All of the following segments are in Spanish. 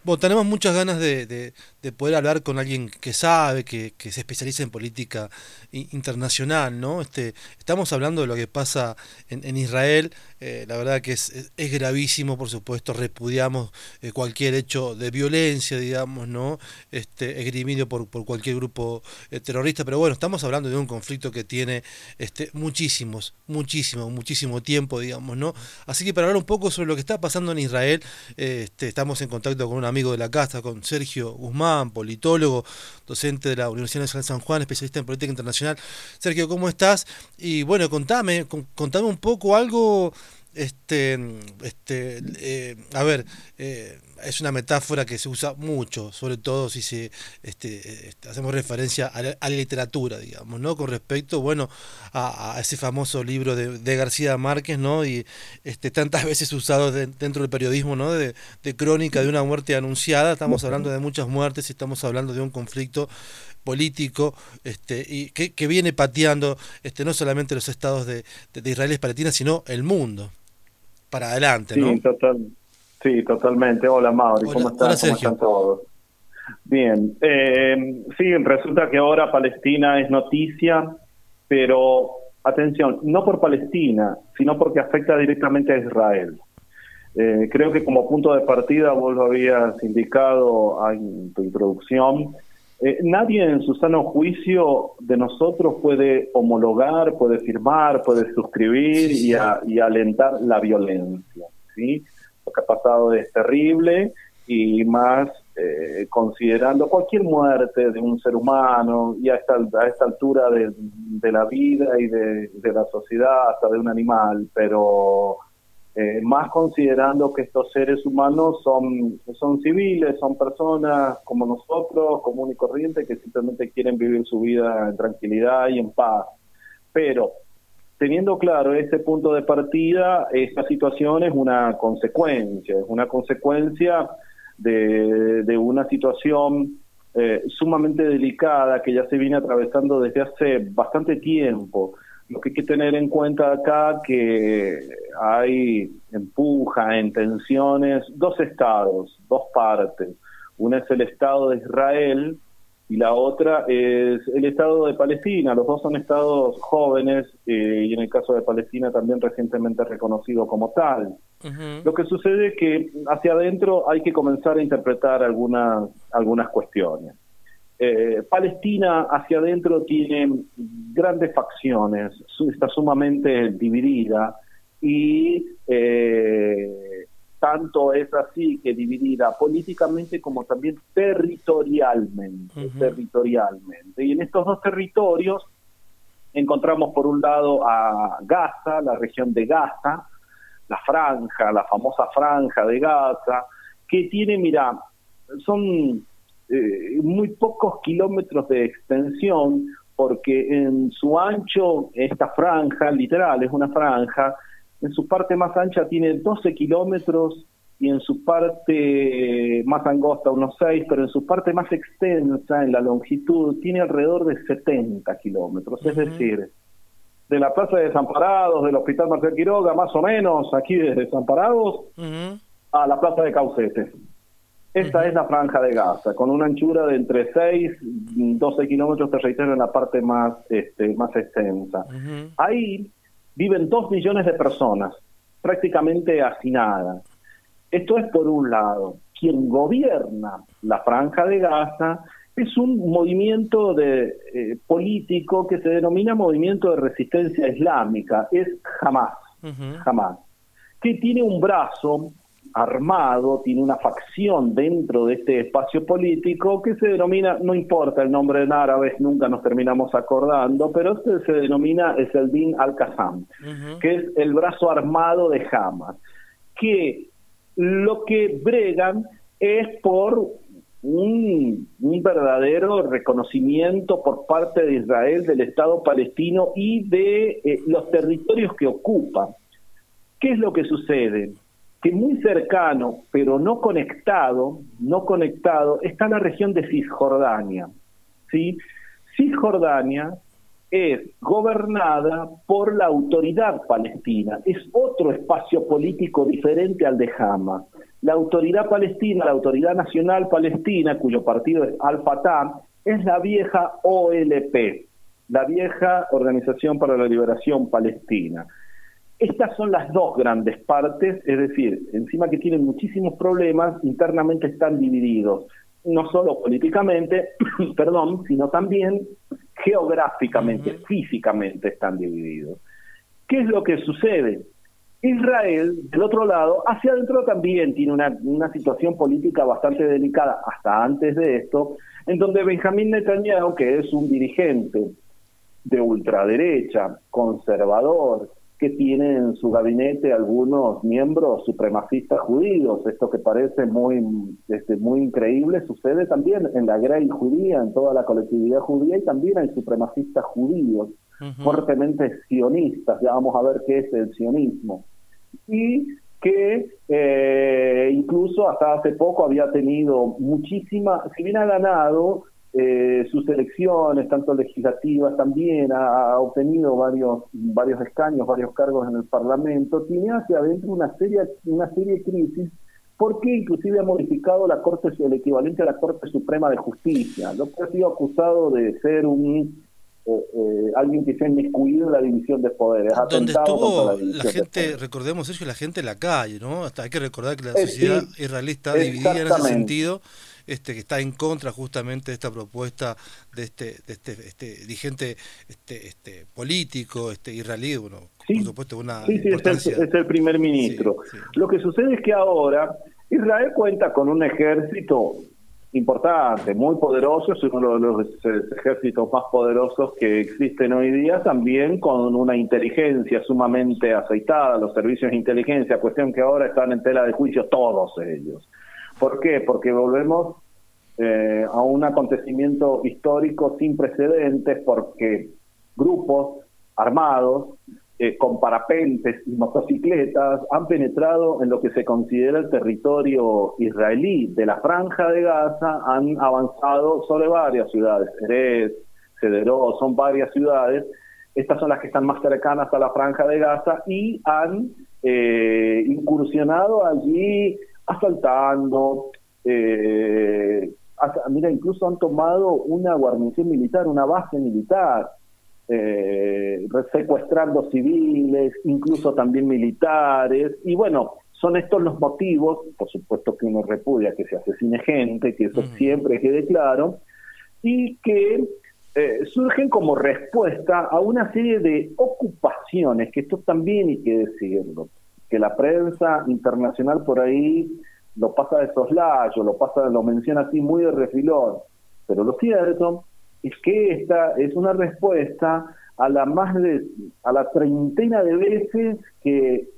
Bueno, tenemos muchas ganas de poder hablar con alguien que sabe, que se especializa en política internacional, ¿no? Estamos hablando de lo que pasa en Israel. La verdad que es gravísimo, por supuesto. Repudiamos cualquier hecho de violencia, digamos, ¿no? Esgrimido por cualquier grupo terrorista. Pero bueno, estamos hablando de un conflicto que tiene muchísimo tiempo, digamos, ¿no? Así que para hablar un poco sobre lo que está pasando en Israel, estamos en contacto con un amigo de la casa, con Sergio Guzmán, politólogo, docente de la Universidad Nacional de San Juan, especialista en política internacional. Sergio, ¿cómo estás? Y bueno, contame un poco algo. A ver, es una metáfora que se usa mucho, sobre todo si hacemos referencia a la literatura, digamos, ¿no? Con respecto, bueno, a ese famoso libro de García Márquez, ¿no? Y tantas veces usado dentro del periodismo, ¿no? De crónica de una muerte anunciada. Estamos hablando de muchas muertes y estamos hablando de un conflicto político, y que viene pateando no solamente los estados de Israel y Palestina, sino el mundo para adelante, ¿no? Sí, sí, totalmente. Hola, Mauri, ¿cómo Hola estás? ¿Cómo Sergio. están todos? Bien. Sí, resulta que ahora Palestina es noticia, pero atención, no por Palestina, sino porque afecta directamente a Israel. Creo que como punto de partida, vos lo habías indicado en tu introducción, nadie en su sano juicio de nosotros puede homologar, puede firmar, puede suscribir Sí, sí. y alentar la violencia, ¿sí? Lo que ha pasado es terrible y más considerando cualquier muerte de un ser humano y a esta altura de la vida y de la sociedad, hasta de un animal, pero más considerando que estos seres humanos son civiles, son personas como nosotros, común y corriente, que simplemente quieren vivir su vida en tranquilidad y en paz. Pero teniendo claro ese punto de partida, esta situación es una consecuencia de una situación sumamente delicada que ya se viene atravesando desde hace bastante tiempo. Lo que hay que tener en cuenta acá que hay empuja en tensiones dos estados, dos partes. Una es el Estado de Israel y la otra es el Estado de Palestina. Los dos son estados jóvenes y en el caso de Palestina también recientemente reconocido como tal. Ujú. Lo que sucede es que hacia adentro hay que comenzar a interpretar algunas cuestiones. Palestina hacia adentro tiene grandes facciones, está sumamente dividida y tanto es así que dividida políticamente como también Ujú. territorialmente. Y en estos dos territorios encontramos por un lado a Gaza, la región de Gaza, la famosa franja de Gaza, que tiene, mira, son muy pocos kilómetros de extensión, porque en su ancho, esta franja, literal, es una franja, en su parte más ancha tiene 12 kilómetros y en su parte más angosta unos 6, pero en su parte más extensa, en la longitud, tiene alrededor de 70 kilómetros. Es Ujú. decir, de la Plaza de Desamparados, del Hospital Marcel Quiroga, más o menos, aquí de Desamparados, Ujú. a la Plaza de Caucetes. Esta Ujú. es la franja de Gaza, con una anchura de entre 6 y 12 kilómetros, te reitero, en la parte más extensa. Ujú. Ahí viven 2 millones de personas, prácticamente hacinadas. Esto es por un lado. Quien gobierna la franja de Gaza es un movimiento político que se denomina Movimiento de Resistencia Islámica, es Hamas, Ujú. Hamas, que tiene un brazo armado, tiene una facción dentro de este espacio político que se denomina, no importa el nombre en árabe, nunca nos terminamos acordando, pero este se denomina Eseldin al-Qassam, Ujú. que es el brazo armado de Hamas, que lo que bregan es por un verdadero reconocimiento por parte de Israel del Estado palestino y de los territorios que ocupa. ¿Qué es lo que sucede? Que muy cercano, pero no conectado, está la región de Cisjordania, ¿sí? Cisjordania es gobernada por la autoridad palestina, es otro espacio político diferente al de Hamas. la autoridad palestina, la Autoridad Nacional Palestina, cuyo partido es Al-Fatah, es la vieja OLP, la vieja Organización para la Liberación Palestina. Estas son las dos grandes partes, es decir, encima que tienen muchísimos problemas, internamente están divididos, no solo políticamente, perdón, sino también geográficamente, físicamente están divididos. ¿Qué es lo que sucede? Israel, del otro lado, hacia adentro también tiene una situación política bastante delicada, hasta antes de esto, en donde Benjamín Netanyahu, que es un dirigente de ultraderecha, conservador, que tiene en su gabinete algunos miembros supremacistas judíos. Esto que parece muy increíble sucede también en la Grey judía, en toda la colectividad judía, y también hay supremacistas judíos fuertemente sionistas. Ya vamos a ver qué es el sionismo. Y que incluso hasta hace poco había tenido muchísima, si bien ha ganado sus elecciones, tanto legislativas, también ha obtenido varios escaños, varios cargos en el Parlamento, tiene hacia adentro una serie de crisis, porque inclusive ha modificado la Corte, el equivalente a la Corte Suprema de Justicia, lo que ha sido acusado de ser alguien que se ha inmiscuido en la división de poderes. Donde estuvo la gente, recordemos eso, la gente en la calle, ¿no? Hasta hay que recordar que la sociedad israelí está dividida en ese sentido, que está en contra justamente de esta propuesta de este dirigente político israelí, bueno, por supuesto una importancia. Es el primer ministro. Sí. Lo que sucede es que ahora Israel cuenta con un ejército importante, muy poderoso, es uno de los ejércitos más poderosos que existen hoy día, también con una inteligencia sumamente aceitada, los servicios de inteligencia, cuestión que ahora están en tela de juicio todos ellos. ¿Por qué? Porque volvemos a un acontecimiento histórico sin precedentes, porque grupos armados con parapentes y motocicletas han penetrado en lo que se considera el territorio israelí. De la Franja de Gaza han avanzado sobre varias ciudades, Erez, Sderot, son varias ciudades. Estas son las que están más cercanas a la Franja de Gaza y han incursionado allí asaltando, incluso han tomado una guarnición militar, una base militar, secuestrando civiles, incluso también militares, y bueno, son estos los motivos, por supuesto que uno repudia que se asesine gente, que eso siempre quede claro, y que surgen como respuesta a una serie de ocupaciones, que esto también hay que decirlo, que la prensa internacional por ahí lo pasa de soslayo, lo menciona así muy de refilón, pero lo cierto es que esta es una respuesta a la treintena de veces que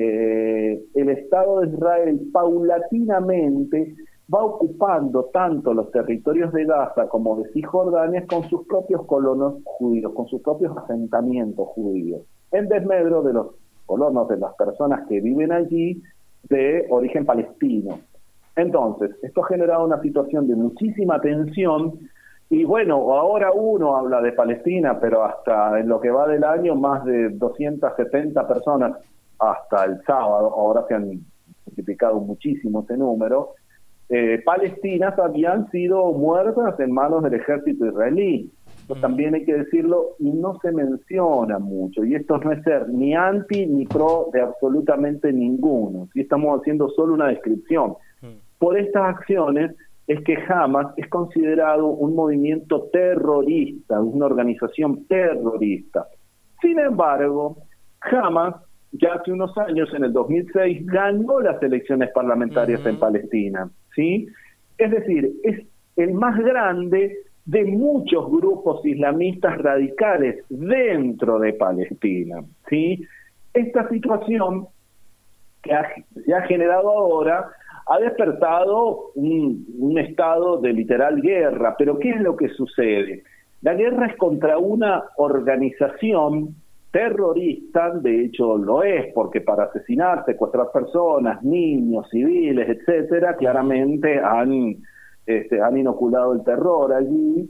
el Estado de Israel paulatinamente va ocupando tanto los territorios de Gaza como de Cisjordania con sus propios colonos judíos, con sus propios asentamientos judíos, en desmedro de los colonos, de las personas que viven allí de origen palestino. Entonces, esto ha generado una situación de muchísima tensión. Y bueno, ahora uno habla de Palestina, pero hasta en lo que va del año, más de 270 personas, hasta el sábado, ahora se han multiplicado muchísimo ese número, palestinas habían sido muertas en manos del ejército israelí. Esto también hay que decirlo, y no se menciona mucho, y esto no es ser ni anti ni pro de absolutamente ninguno, ¿sí? Estamos haciendo solo una descripción. Por estas acciones es que Hamas es considerado un movimiento terrorista, una organización terrorista. Sin embargo, Hamas, ya hace unos años, en el 2006, ganó las elecciones parlamentarias en Palestina, ¿sí? Es decir, es el más grande de muchos grupos islamistas radicales dentro de Palestina, ¿sí? Esta situación que se ha generado ahora ha despertado un estado de literal guerra. Pero ¿qué es lo que sucede? La guerra es contra una organización terrorista, de hecho lo es, porque para asesinar, secuestrar personas, niños, civiles, etcétera, claramente han inoculado el terror allí.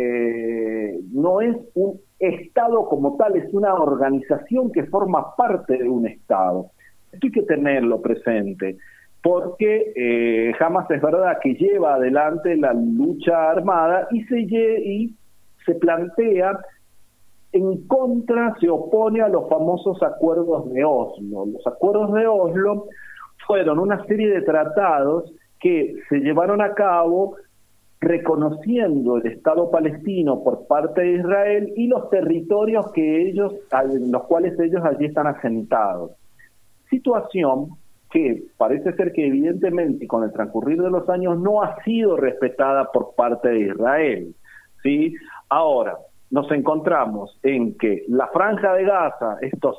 No es un Estado como tal, es una organización que forma parte de un Estado. Esto hay que tenerlo presente. porque Hamas es verdad que lleva adelante la lucha armada y se plantea en contra, se opone a los famosos acuerdos de Oslo. Los acuerdos de Oslo fueron una serie de tratados que se llevaron a cabo reconociendo el Estado palestino por parte de Israel y los territorios en los cuales ellos allí están asentados. Situación que parece ser que evidentemente con el transcurrir de los años no ha sido respetada por parte de Israel, ¿sí? Ahora, nos encontramos en que la Franja de Gaza, estos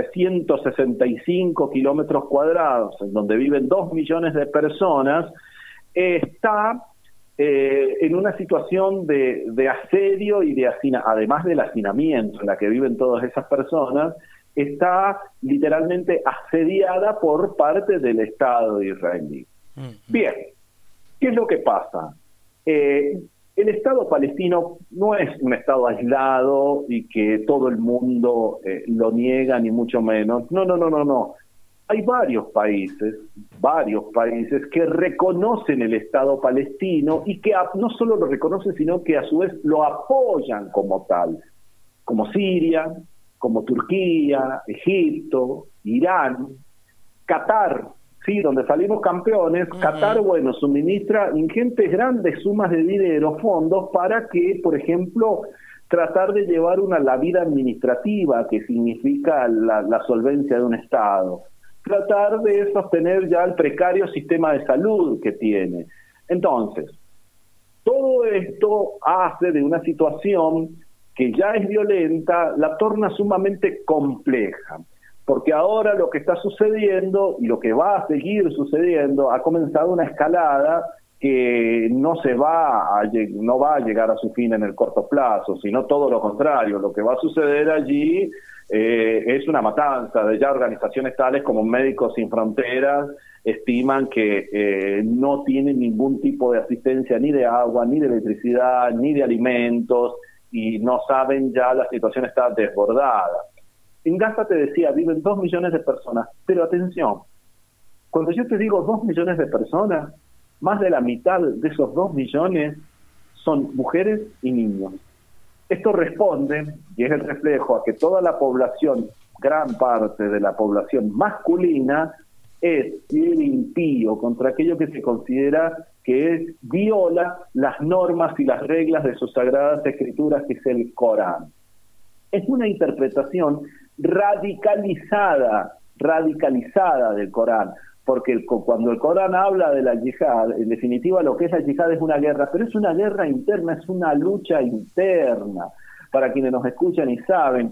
365 kilómetros cuadrados, en donde viven 2 millones de personas, está en una situación de asedio y además del hacinamiento en la que viven todas esas personas, está literalmente asediada por parte del Estado israelí. Bien, ¿qué es lo que pasa? El Estado palestino no es un Estado aislado y que todo el mundo lo niega, ni mucho menos. No. Hay varios países que reconocen el Estado palestino y que no solo lo reconocen, sino que a su vez lo apoyan como tal, como Siria, como Turquía, Egipto, Irán, Qatar, sí, donde salimos campeones. Qatar, bueno, suministra ingentes grandes sumas de dinero, fondos, para que, por ejemplo, tratar de llevar la vida administrativa, que significa la solvencia de un Estado, tratar de sostener ya el precario sistema de salud que tiene. Entonces, todo esto hace de una situación que ya es violenta, la torna sumamente compleja, porque ahora lo que está sucediendo y lo que va a seguir sucediendo, ha comenzado una escalada que no va a llegar a su fin en el corto plazo, sino todo lo contrario. Lo que va a suceder allí es una matanza. De ya organizaciones tales como Médicos Sin Fronteras estiman que no tienen ningún tipo de asistencia ni de agua, ni de electricidad, ni de alimentos, y no saben, ya la situación está desbordada. En Gaza, te decía, viven 2 millones de personas, pero atención, cuando yo te digo 2 millones de personas, más de la mitad de esos 2 millones son mujeres y niños. Esto responde, y es el reflejo, a que toda la población, gran parte de la población masculina, es fiel impío contra aquello que se considera que viola las normas y las reglas de sus sagradas escrituras, que es el Corán. Es una interpretación radicalizada del Corán, porque cuando el Corán habla de la yihad, en definitiva lo que es la yihad es una guerra, pero es una guerra interna, es una lucha interna. Para quienes nos escuchan y saben,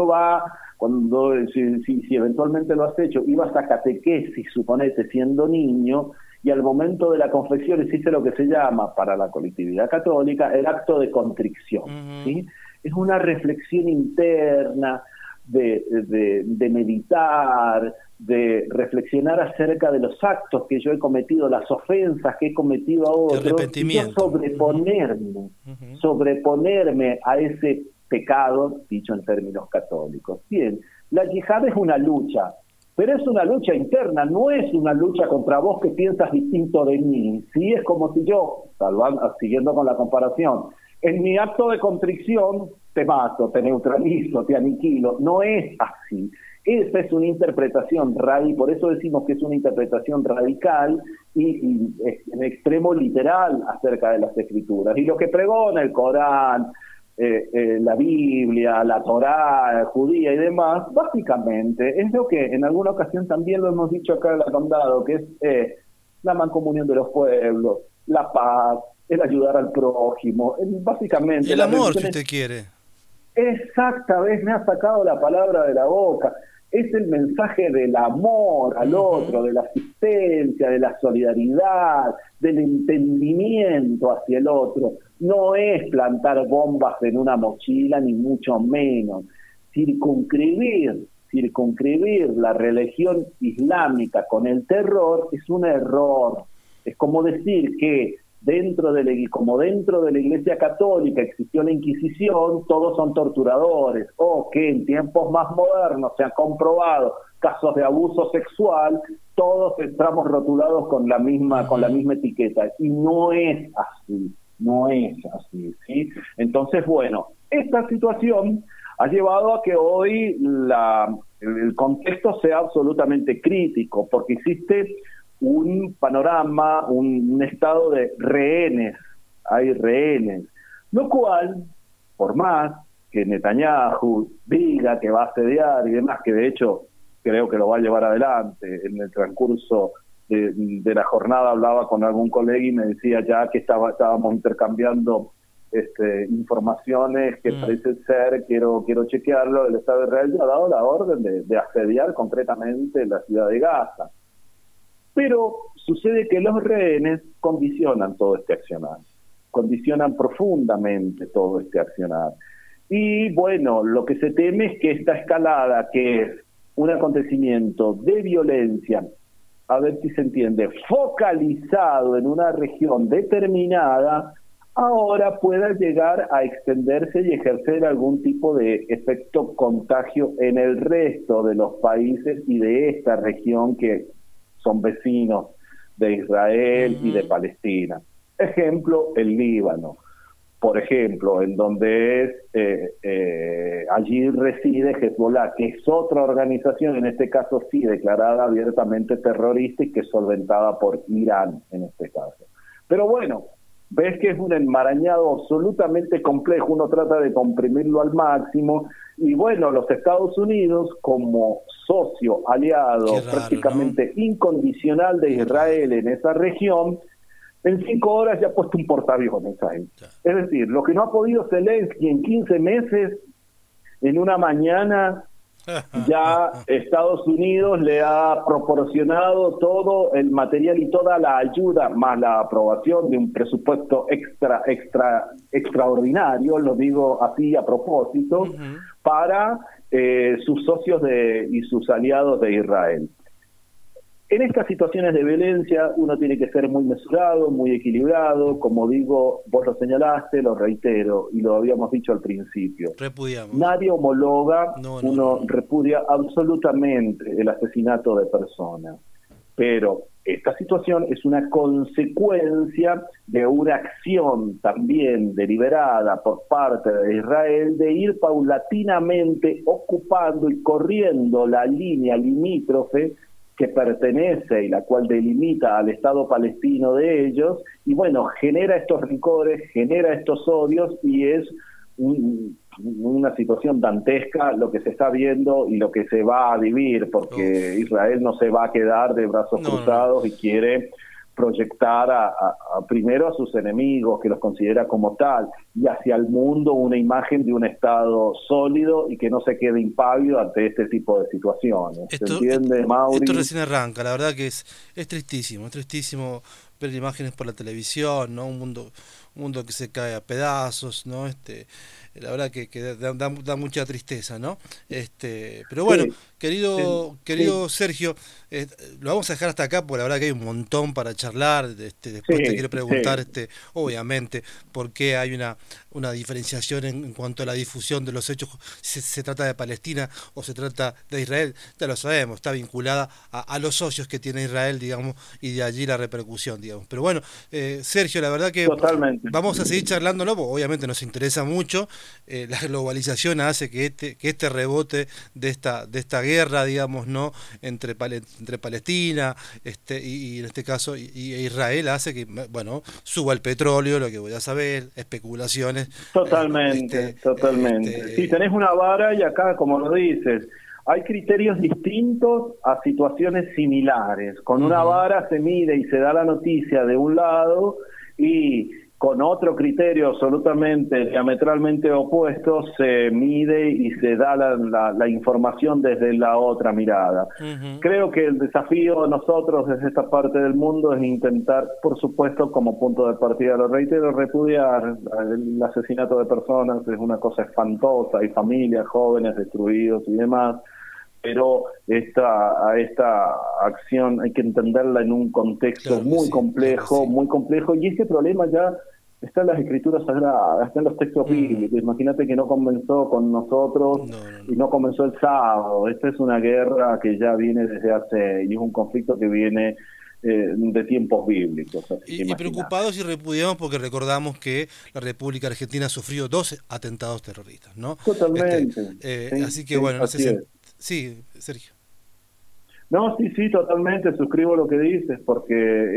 si eventualmente lo has hecho, ibas a catequesis, suponete, siendo niño, y al momento de la confesión hiciste lo que se llama, para la colectividad católica, el acto de contrición, ¿sí? Es una reflexión interna de meditar, de reflexionar acerca de los actos que yo he cometido, las ofensas que he cometido a otros, y yo sobreponerme a ese pecado, dicho en términos católicos. Bien, la yihad es una lucha, pero es una lucha interna, no es una lucha contra vos que piensas distinto de mí. Sí, es como si yo, siguiendo con la comparación, en mi acto de contrición te mato, te neutralizo, te aniquilo. No es así. Esa es una interpretación radical, por eso decimos que es una interpretación radical y en extremo literal acerca de las escrituras. Y lo que pregona el Corán, la Biblia, la Torá judía y demás, básicamente es lo que en alguna ocasión también lo hemos dicho acá en el condado, que es la mancomunión de los pueblos, la paz, el ayudar al prójimo, básicamente... Y el amor, si usted quiere. Exacta vez me ha sacado la palabra de la boca. Es el mensaje del amor al otro, de la asistencia, de la solidaridad, del entendimiento hacia el otro. No es plantar bombas en una mochila, ni mucho menos. Circunscribir la religión islámica con el terror es un error. Es como decir que dentro de la Iglesia Católica existió la Inquisición, todos son torturadores, o que en tiempos más modernos se han comprobado casos de abuso sexual, todos estamos rotulados con la misma etiqueta, y no es así, ¿sí? Entonces, bueno, esta situación ha llevado a que hoy el contexto sea absolutamente crítico, porque existe un panorama, un estado de rehenes, hay rehenes, lo cual, por más que Netanyahu diga que va a asediar y demás, que de hecho creo que lo va a llevar adelante, en el transcurso de la jornada hablaba con algún colega y me decía ya que estábamos intercambiando informaciones que parece ser, quiero chequearlo, el Estado de Israel ya ha dado la orden de asediar concretamente la ciudad de Gaza. Pero sucede que los rehenes condicionan todo este accionar, condicionan profundamente todo este accionar. Y bueno, lo que se teme es que esta escalada, que es un acontecimiento de violencia, a ver si se entiende, focalizado en una región determinada, ahora pueda llegar a extenderse y ejercer algún tipo de efecto contagio en el resto de los países y de esta región que son vecinos de Israel y de Palestina. Ejemplo, el Líbano, por ejemplo, en donde allí reside Hezbollah, que es otra organización, en este caso sí, declarada abiertamente terrorista y que es solventada por Irán en este caso. Pero bueno, ves que es un enmarañado absolutamente complejo, uno trata de comprimirlo al máximo, y bueno, los Estados Unidos, como socio, aliado, raro, prácticamente incondicional de Israel en esa región, en 5 horas ya ha puesto un portaaviones ahí. Es decir, lo que no ha podido Zelensky en 15 meses, en una mañana ya Estados Unidos le ha proporcionado todo el material y toda la ayuda, más la aprobación de un presupuesto extraordinario, lo digo así a propósito, para sus socios y sus aliados de Israel. En estas situaciones de violencia uno tiene que ser muy mesurado, muy equilibrado, como digo, vos lo señalaste, lo reitero, y lo habíamos dicho al principio. Repudiamos. Nadie homologa, no. repudia absolutamente el asesinato de personas, pero esta situación es una consecuencia de una acción también deliberada por parte de Israel de ir paulatinamente ocupando y corriendo la línea limítrofe que pertenece y la cual delimita al Estado palestino de ellos, y bueno, genera estos rencores, genera estos odios, y es una situación dantesca lo que se está viendo y lo que se va a vivir, porque Israel no se va a quedar de brazos cruzados y quiere proyectar primero a sus enemigos, que los considera como tal, y hacia el mundo una imagen de un Estado sólido y que no se quede impávido ante este tipo de situaciones. ¿Se entiende, Mauri? Esto recién arranca, la verdad que es tristísimo ver imágenes por la televisión, ¿no? Un mundo que se cae a pedazos, ¿no? La verdad que da mucha tristeza, ¿no? Pero bueno, sí, querido Sergio, lo vamos a dejar hasta acá porque la verdad que hay un montón para charlar. Después te quiero preguntar, obviamente, por qué hay una diferenciación en cuanto a la difusión de los hechos, si se trata de Palestina o se trata de Israel. Ya lo sabemos, está vinculada a los socios que tiene Israel, digamos, y de allí la repercusión, digamos. Pero bueno, Sergio, la verdad que totalmente vamos a seguir charlándolo, porque obviamente nos interesa mucho. La globalización hace que este rebote de esta guerra, digamos, no entre Palestina y en este caso y Israel, hace que, bueno, suba el petróleo, lo que voy a saber, especulaciones. Totalmente. Sí, tenés una vara y acá, como lo dices, hay criterios distintos a situaciones similares. Con una vara se mide y se da la noticia de un lado, y con otro criterio absolutamente diametralmente opuesto se mide y se da la información desde la otra mirada. Creo que el desafío de nosotros desde esta parte del mundo es intentar, por supuesto, como punto de partida, lo reitero, repudiar el asesinato de personas. Es una cosa espantosa, hay familias, jóvenes destruidos y demás, pero esta acción hay que entenderla en un contexto muy complejo, y este problema ya está en las escrituras sagradas, está en los textos bíblicos. Imagínate que no comenzó con nosotros y no comenzó el sábado. Esta es una guerra que ya viene desde hace, y es un conflicto que viene de tiempos bíblicos. Y preocupados y repudiados porque recordamos que la República Argentina sufrió 2 atentados terroristas, ¿no? Totalmente. Sí, así que sí, bueno, así es. Sí, Sergio. No, sí, totalmente, suscribo lo que dices, porque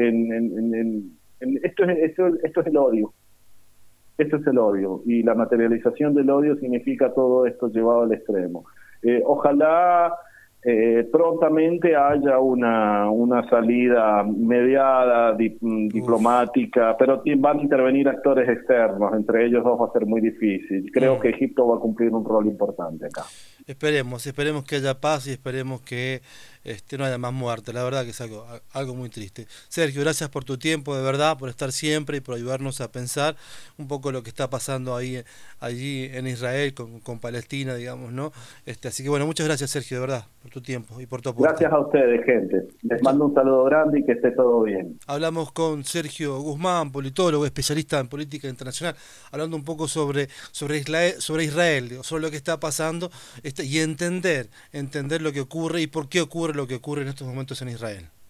esto es el odio. Esto es el odio, y la materialización del odio significa todo esto llevado al extremo. Ojalá prontamente haya una salida mediada, diplomática, pero van a intervenir actores externos, entre ellos dos va a ser muy difícil. Creo que Egipto va a cumplir un rol importante acá. Esperemos que haya paz y esperemos que no haya más muerte. La verdad que es algo muy triste. Sergio, gracias por tu tiempo, de verdad, por estar siempre y por ayudarnos a pensar un poco lo que está pasando allí en Israel con Palestina, digamos, ¿no? Así que bueno, muchas gracias, Sergio, de verdad, por tu tiempo y por tu aporte. Gracias a ustedes, gente. Les mando un saludo grande y que esté todo bien. Hablamos con Sergio Guzmán, politólogo, especialista en política internacional, hablando un poco sobre Israel, sobre lo que está pasando y entender lo que ocurre y por qué ocurre lo que ocurre en estos momentos en Israel.